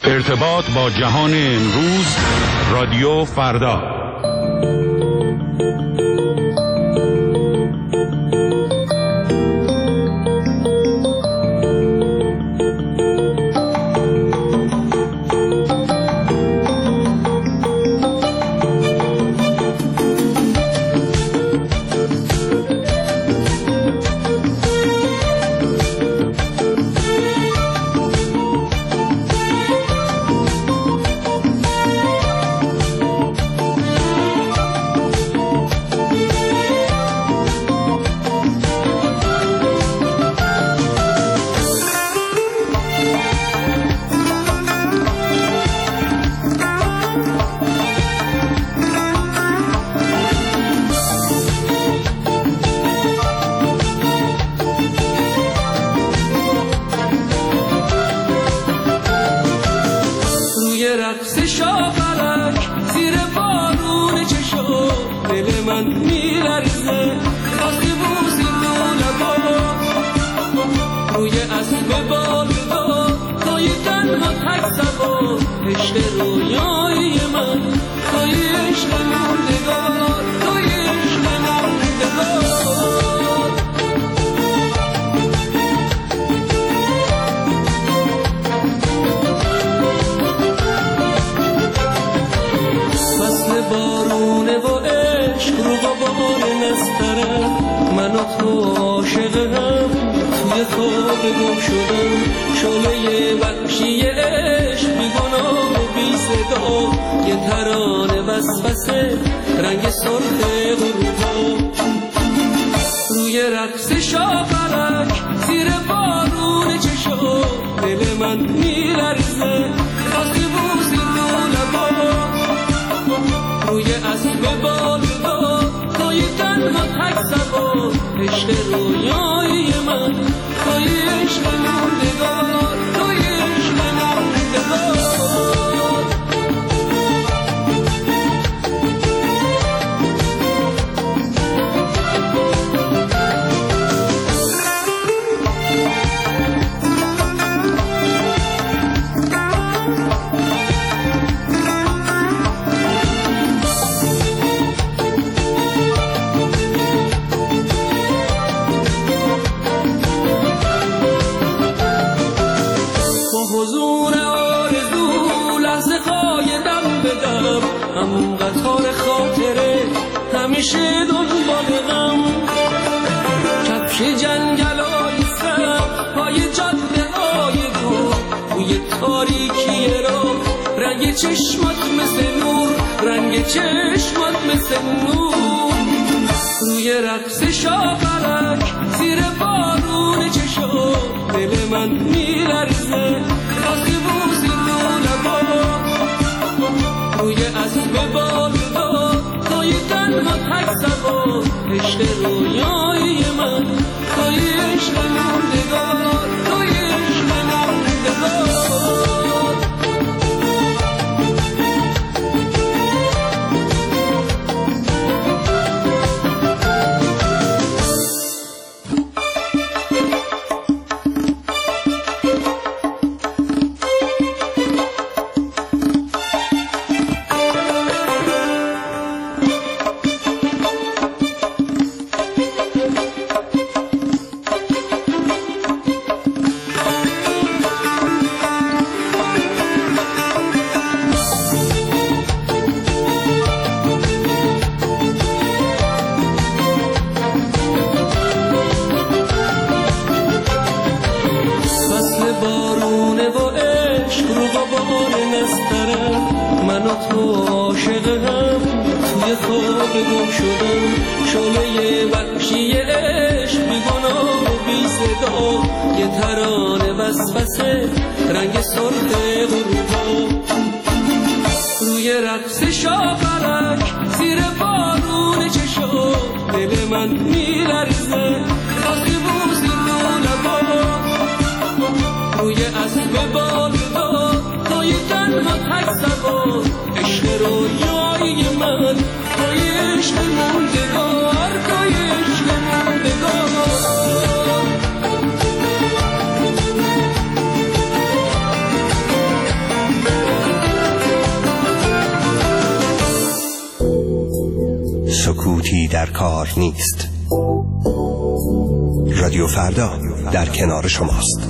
ارتباط با جهان امروز، رادیو فردا. در کار نیست. رادیو فردا در کنار شماست.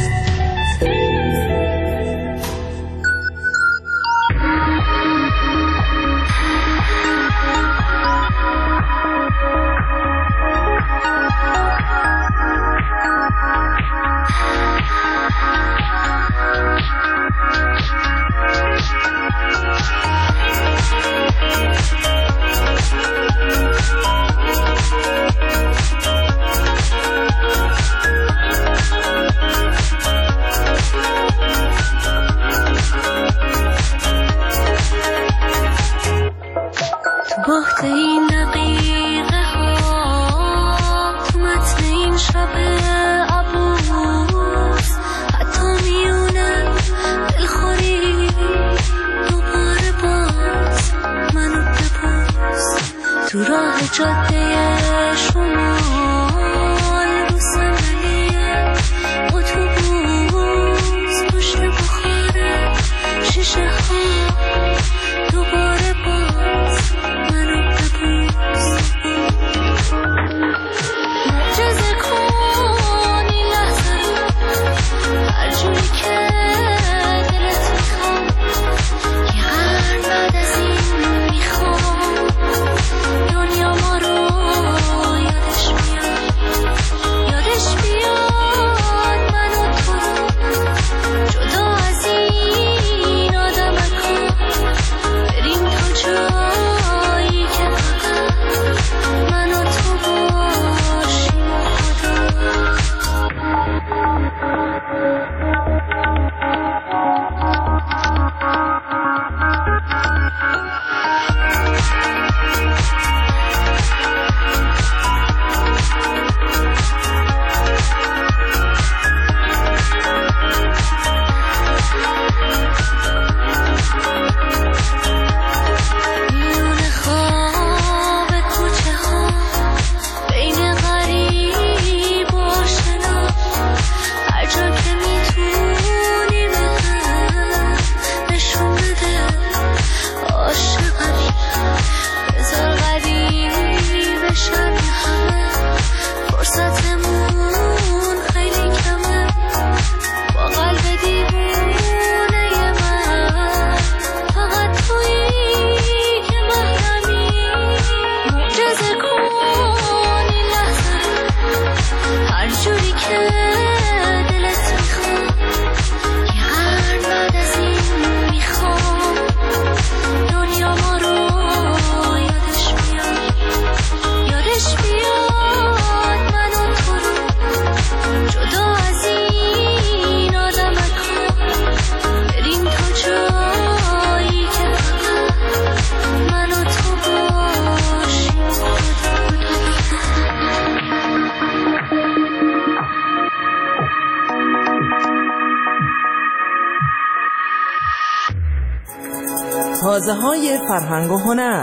تازه‌های فرهنگ و هنر.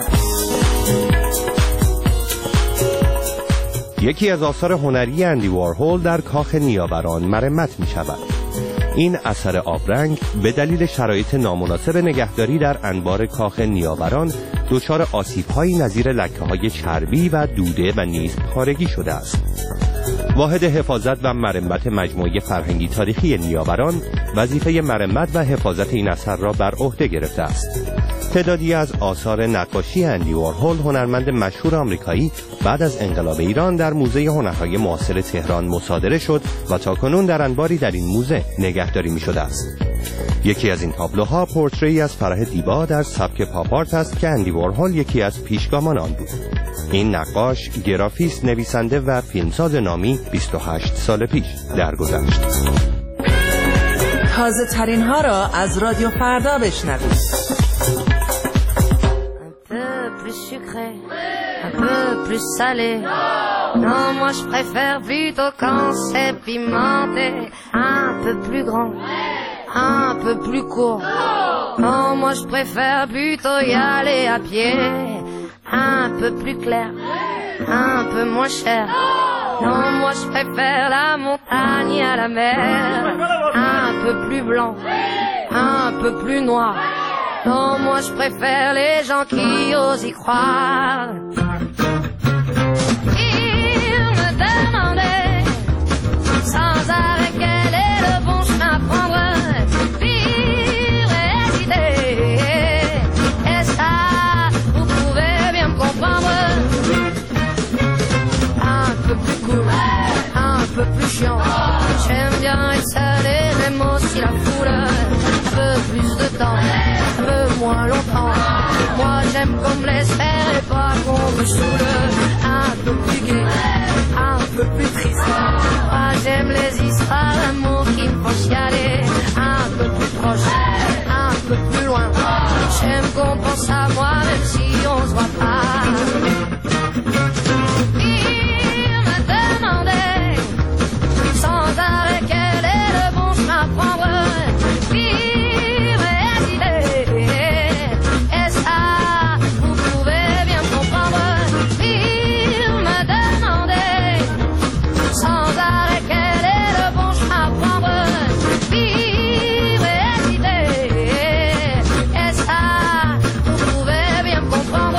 یکی از آثار هنری اندی وارهول در کاخ نیاوران مرمت می شود. این اثر آبرنگ به دلیل شرایط نامناسب نگهداری در انبار کاخ نیاوران دچار آسیب‌هایی نظیر لکه‌های چربی و دوده و نیز پارگی شده است. واحد حفاظت و مرمت مجموعه فرهنگی تاریخی نیاوران وظیفه مرمت و حفاظت این اثر را بر عهده گرفته است. تعدادی از آثار نقاشی اندی وارهول، هنرمند مشهور آمریکایی، بعد از انقلاب ایران در موزه هنرهای معاصر تهران مصادره شد و تاکنون در انباری در این موزه نگهداری می شده است. یکی از این تابلوها پورتری از فرح دیبا در سبک پاپ آرت است که اندی وارهول یکی از پیشگامان آن بود. این نقاش، گرافیست، نویسنده و فیلمساز نامی 28 سال پیش درگذشت. تازه ترین ها را از رادیو فردا بشنوید. Un peu plus salé. Non, moi je préfère plutôt quand c'est pimenté. Un peu plus grand, un peu plus court. Non, moi je préfère plutôt y aller à pied. Un peu plus clair, un peu moins cher. Non, moi je préfère la montagne à la mer. Un peu plus blanc, un peu plus noir. Non, moi je préfère les gens qui osent y croire. saoule. Un peu plus de temps, un peu moins longtemps. Moi j'aime qu'on me laisse faire et pas qu'on me saoule. Un peu plus gai, un peu plus triste. Moi j'aime les histoires d'amour qui me font chialer. Un peu plus proche, un peu plus loin. J'aime qu'on pense à moi même si on se voit pas. Il m'a demandé sans arrêt quel est le bon chemin à prendre. Vivre et hésiter, et ça vous pouvez bien comprendre. Il m'a demandé sans arrêt quel est le bon chemin à prendre. Vivre et hésiter, et ça vous pouvez bien comprendre.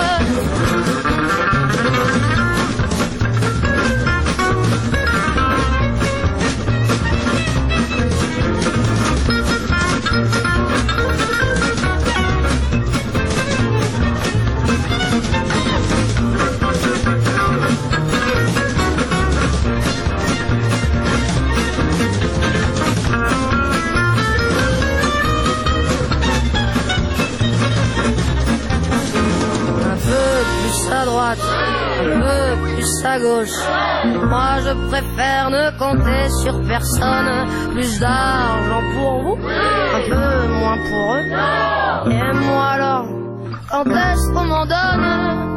À droite, un peu plus à gauche. Moi je préfère ne compter sur personne. Plus d'argent pour vous, un peu moins pour eux. Et moi alors, quand est-ce qu'on m'en donne?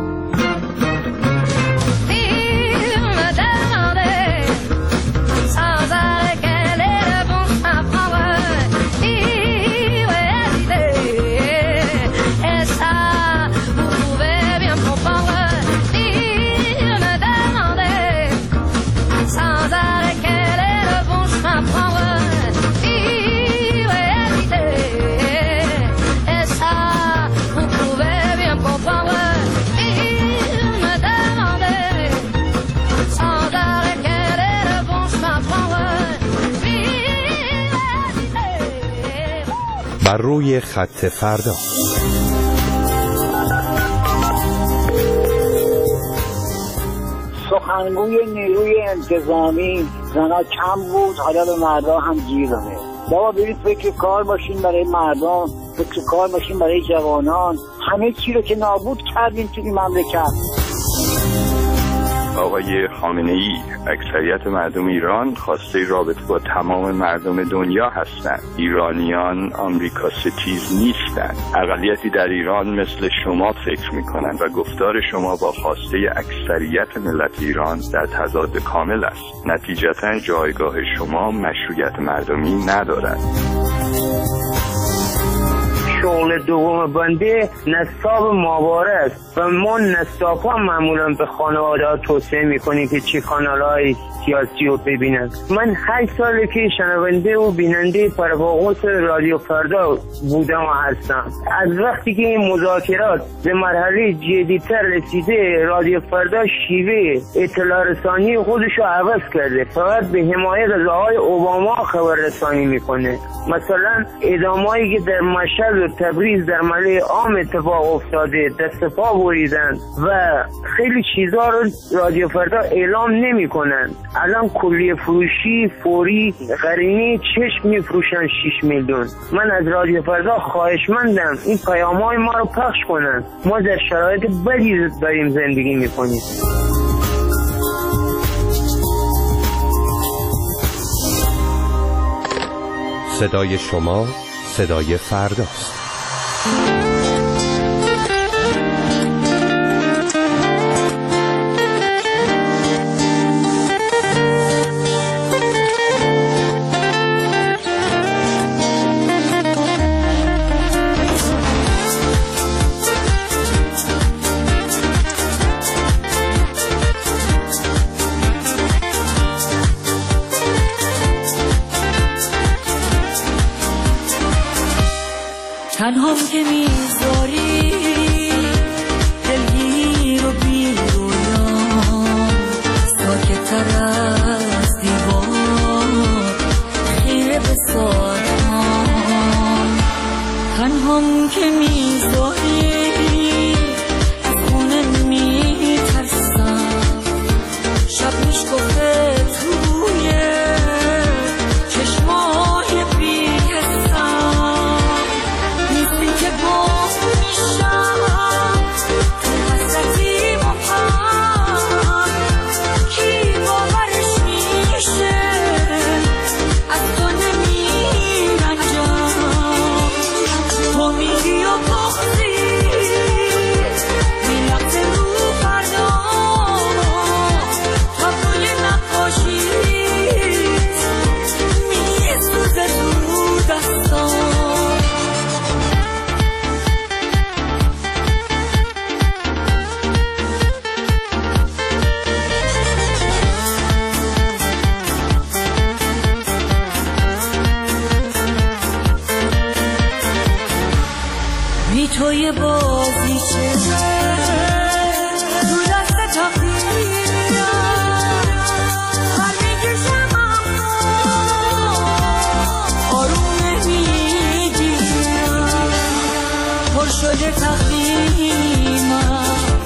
Il me demandait sans arrêt quel est le bon chemin à prendre. Il m'a hésité, et ça vous pouvez bien comprendre. Il me demandait sans arrêt quel est le bon chemin à prendre. Il m'a hésité, et ça vous pouvez bien comprendre. Il me demandait sans arrêt quel est le bon chemin à prendre. Il m'a hésité. بر روی خط فردا. سخنگوی نیروی انتظامی زنا کم بود، حالا به مردا هم گیر داده. بابا برید فکر کار باشین برای مردم، فکر کار باشین برای جوانان. همه چی رو که نابود کردین توی مملکت. آقای خامنه‌ای، اکثریت مردم ایران خواسته رابطه با تمام مردم دنیا هستند. ایرانیان آمریکا ستیز نیستند. اقلیتی در ایران مثل شما فکر می‌کنند و گفتار شما با خواسته اکثریت ملت ایران در تضاد کامل است. نتیجتاً جایگاه شما مشروعیت مردمی ندارد. شغل دوم بنده نصاب ماهواره است و ما نصاب ها معمولا به خانواده ها توصیه میکنیم که چه کانال های سیاسی رو ببینن. من 8 ساله که شنونده و بیننده پرواقوس رادیو فردا بودم و هستم. از وقتی که این مذاکرات به مرحله جدی‌تر رسیده، رادیو فردا شیوه اطلاع رسانی خودش رو عوض کرده. فقط به حمایت از آقای اوباما خبر رسانی میکنه. مثلا اعدامایی که در مشهد و تبریز در ملأ عام اتفاق افتاده، دست پا بریدن و خیلی چیزا رو رادیو فردا اعلام نمیکنن. الان کلیه فروشی فوری قرینه چشم میفروشن 6 میلیون. من از رادیو فردا خواهشمندم این پیام‌های ما رو پخش کنن. ما در شرایط بدی داریم زندگی میکنیم. صدای شما صدای فرداست. تنهام که میذاری دلگیر و بی رویان، ساکت تر از دیوار خیره به ساعتان. تنهام که میذاری از خونه میترسم، شب میشکفه توی چشمای بی حسم. توی بازیچه رو دست تقدیرم هر میکشم آرومه میگیرم پر شده تقدیمم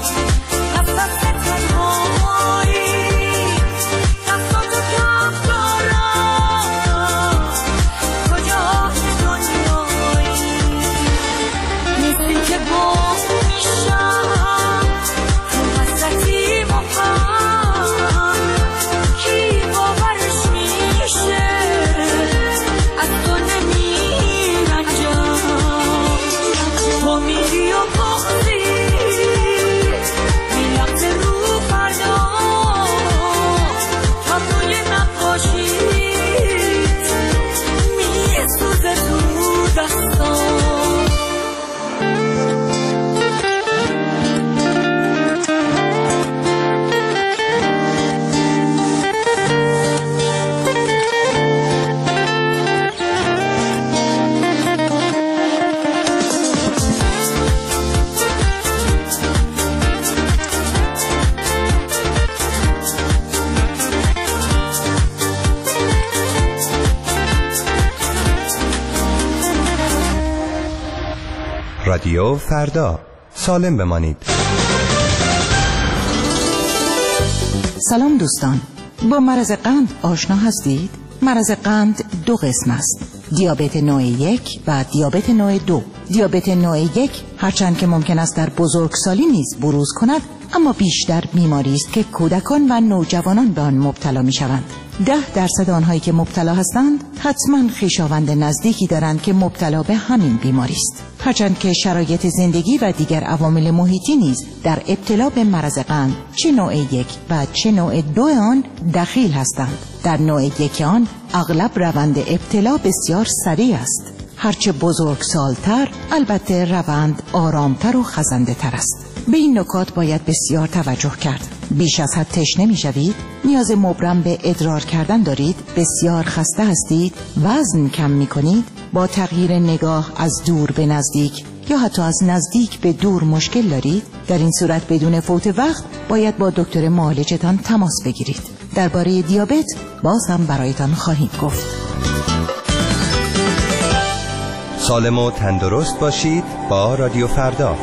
رادیو فردا، سالم بمانید. سلام دوستان، با مرض قند آشنا هستید؟ مرض قند دو قسم است: دیابت نوع 1 و دیابت نوع 2. دیابت نوع 1 هرچند که ممکن است در بزرگسالی نیز بروز کند، اما بیشتر بیماری است که کودکان و نوجوانان به آن مبتلا می شوند. 10% آنهایی که مبتلا هستند حتما خویشاوند نزدیکی دارند که مبتلا به همین بیماری است. هرچند که شرایط زندگی و دیگر عوامل محیطی نیز در ابتلا به مرض قند چه نوع 1 و چه نوع 2 آن دخیل هستند. در نوع 1 آن اغلب روند ابتلا بسیار سریع است. هرچه بزرگسال‌تر البته روند آرامتر و خزنده تر است. به این نکات باید بسیار توجه کرد. بیش از حد تشنه می‌شوید؟ نیاز مبرم به ادرار کردن دارید؟ بسیار خسته هستید؟ وزن کم می‌کنید؟ با تغییر نگاه از دور به نزدیک یا حتی از نزدیک به دور مشکل دارید؟ در این صورت بدون فوت وقت باید با دکتر معالجتان تماس بگیرید. درباره دیابت باز هم برایتان خواهیم گفت. سالم و تندرست باشید با رادیو فردا.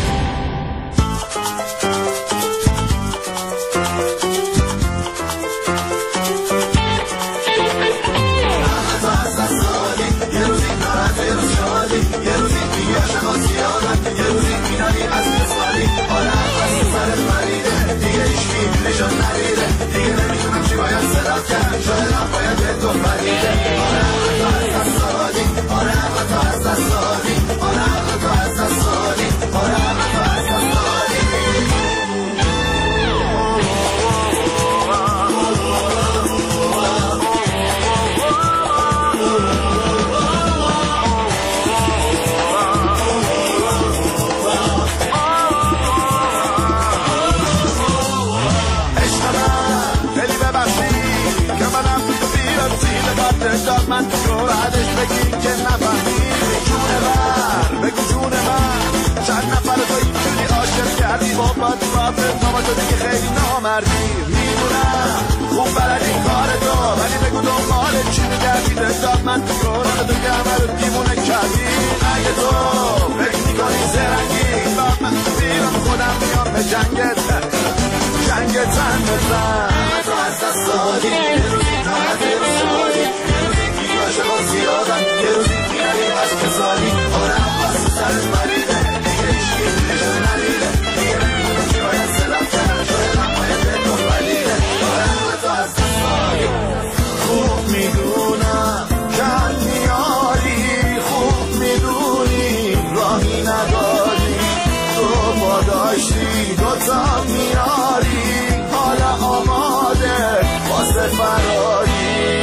من رو بعدش بگی که نفهمی جونه بر بگو جونه من چند نفر تو اینجوری عاشق کردی با رابط نامه تو دیگه خیلی نامردی میدونم خوب بلدی کار تو ولی بگو دنبال چی میگردی داد من رو تو که همه رو دیمونه کردی اگه تو فکر میکنی زرنگی داد من بیرم خودم میام به جنگت زن بزن تو از دست دادی عاشقان زیادن یه روزی میرنی از کسانی آرم بس سرت مریده دیگه هیچکی نشون ندیده دیگه نمیدونم چی باید صدام کرد شاید هم باید به تو ولیده آرم تو از دستانی خوب میدونم کن میاری خوب میدونی راهی نداری تو با داشتی دوتا میاری حالا آماده واسه فراری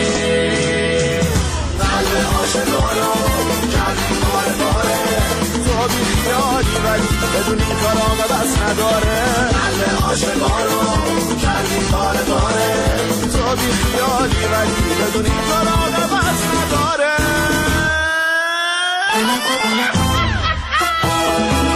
عاشقانو کردی کاره تو بی خیالی ولی بدون این کار آقا بس نداره قلب عاشقانو کردی کاره تو بی خیالی ولی بدون این کار آقا بس نداره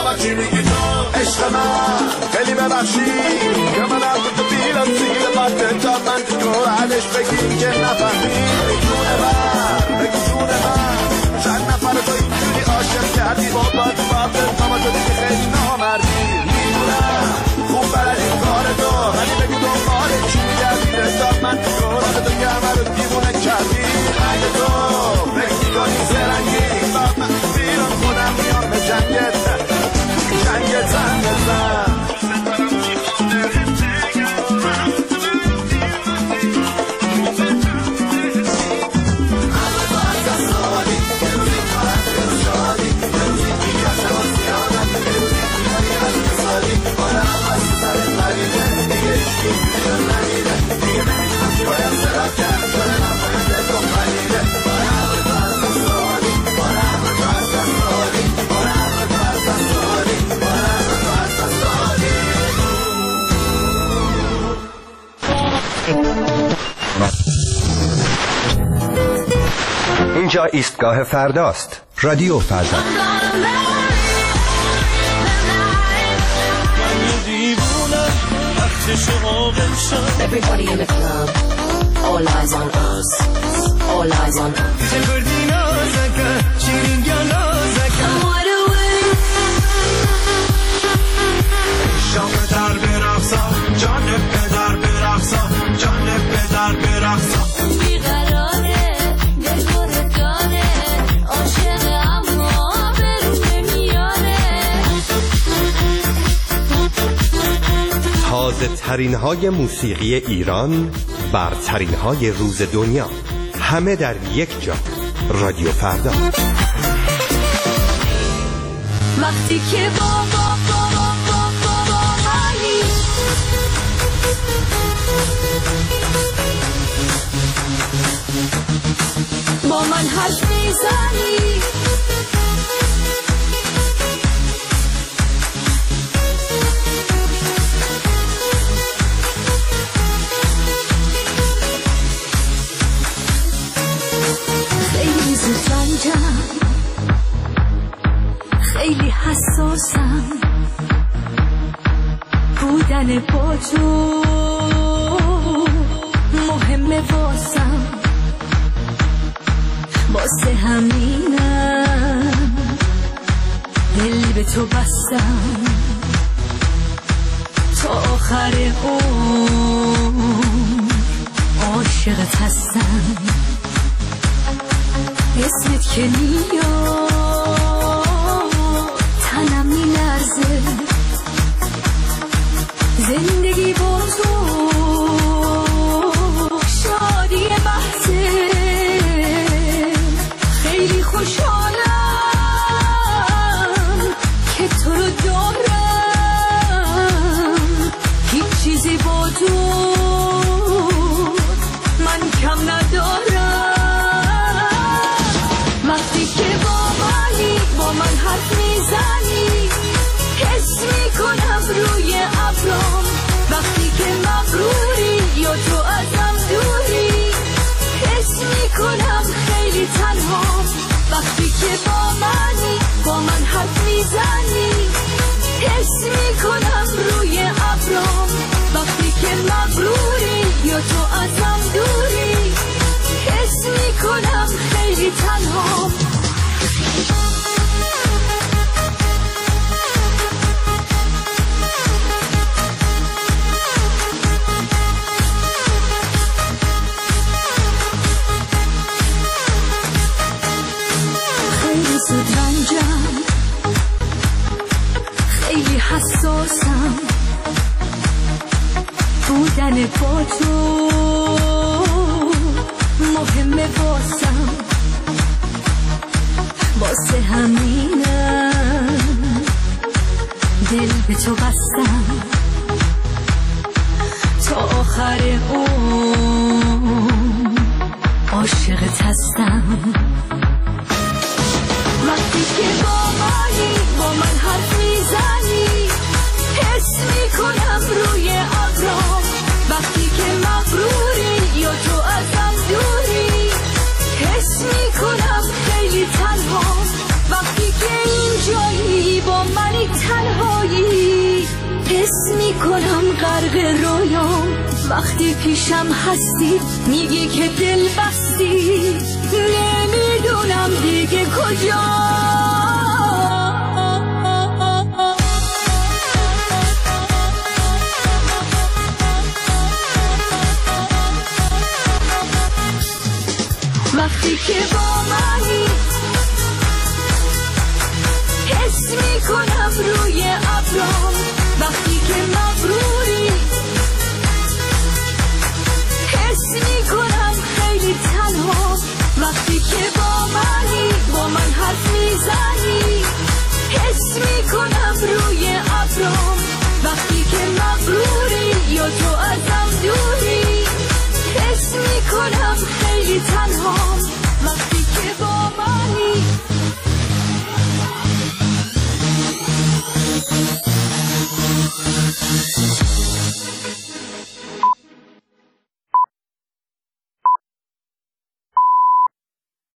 من چی میگی تو عشق من خیلی ببخشی که من از تو بیرم سیر بطه تا من تو علش بگی که نفهمی جون من بگی جون من چند نفر تو اینجوری عاشق کردی با بطه تا من تو دیگه خیلی نامردی میدونم خوب بلدی کار تو ولی بگی دنبال چی میگردی رساد من تو راه تو که همه رو دیوونه کردی رنگ تو فکر کنی زرنگی من بیرون خودم میام به جنگت زن بزن اینجا ایستگاه فرداست. رادیو فردا. Everybody in the club, all eyes on us, all eyes on us. شام در برقصا جان پدر برقصا جان پدر برقصا بیقراره دل جانه عاشق اما برون میاره تازه ترین های موسیقی ایران، برترین های روز دنیا، همه در یک جا. رادیو فردا. وقتی که با من حرف میزنی خیلی زود رنجم خیلی حساسم بودن با تو مهمه واسم واسه همینم دل به تو بستم تا آخر عمر عاشقت هستم اسمت که میاد تنم میلرزه زندگی با تو شادی بحثه خیلی خوشحالم که تو رو دارم هیچ چیزی با تو من کم ندارم وقتی که با من حرف میزنی حس میکنم روی ابرام وقتی که مغروری یا تو ازم دوری حس میکنم خیلی تنها وقتی که با من حرف میزنی حس میکنم روی ابرام وقتی که مغروری یا تو ازم دوری حس میکنم خیلی تنها خیلی زود رنجم خیلی حساسم بودن با تو مهمه واسم واسه همینم دل به تو بستم تا آخر عمر عاشقت هستم وقتی که با من حرف میزنی حس میکنم روی ابرام وقتی که مغروری یا تو ازم دوری حس میکنم خیلی تنها وقتی که اینجایی با منی حس میکنم غرق رویام وقتی پیشم هستی میگی که دل بستی نمیدونم دیگه کجا وقتی که با منی حس میکنم روی ابرام وقتی که مغروری